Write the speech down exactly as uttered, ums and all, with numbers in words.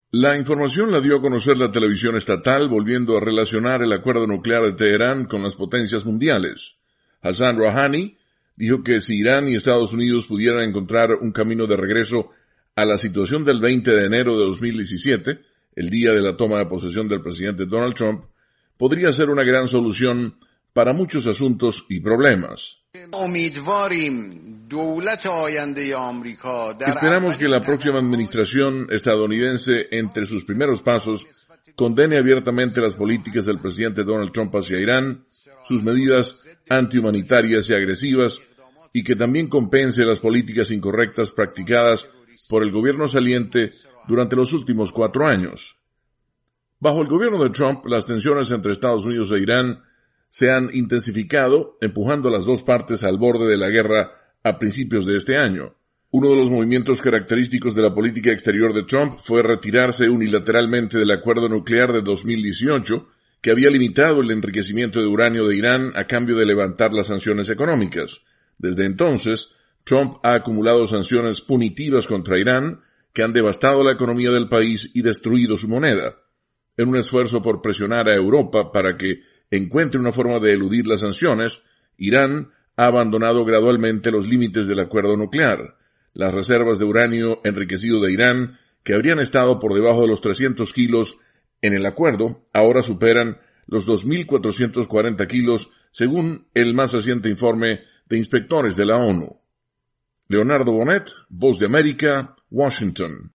La información la dio a conocer la televisión estatal, volviendo a relacionar el acuerdo nuclear de Teherán con las potencias mundiales. Hassan Rouhani dijo que si Irán y Estados Unidos pudieran encontrar un camino de regreso a la situación del veinte de enero de dos mil diecisiete, el día de la toma de posesión del presidente Donald Trump, podría ser una gran solución para muchos asuntos y problemas. Esperamos que la próxima administración estadounidense, entre sus primeros pasos, condene abiertamente las políticas del presidente Donald Trump hacia Irán, sus medidas antihumanitarias y agresivas, y que también compense las políticas incorrectas practicadas por el gobierno saliente durante los últimos cuatro años. Bajo el gobierno de Trump, las tensiones entre Estados Unidos e Irán se han intensificado, empujando a las dos partes al borde de la guerra a principios de este año. Uno de los movimientos característicos de la política exterior de Trump fue retirarse unilateralmente del acuerdo nuclear de dos mil dieciocho, que había limitado el enriquecimiento de uranio de Irán a cambio de levantar las sanciones económicas. Desde entonces, Trump ha acumulado sanciones punitivas contra Irán que han devastado la economía del país y destruido su moneda. En un esfuerzo por presionar a Europa para que encuentre una forma de eludir las sanciones, Irán ha abandonado gradualmente los límites del acuerdo nuclear. Las reservas de uranio enriquecido de Irán, que habrían estado por debajo de los trescientos kilos en el acuerdo, ahora superan los dos mil cuatrocientos cuarenta kilos, según el más reciente informe de inspectores de la ONU. Leonardo Bonet, Voz de América, Washington.